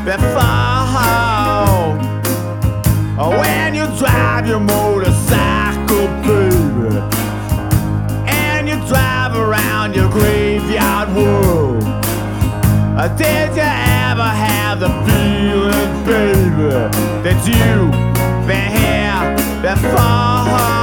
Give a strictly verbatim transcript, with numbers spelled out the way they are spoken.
before. When you drive your motorcycle, baby, and you drive around your graveyard world, did you ever have the feeling, baby, that you've been here before?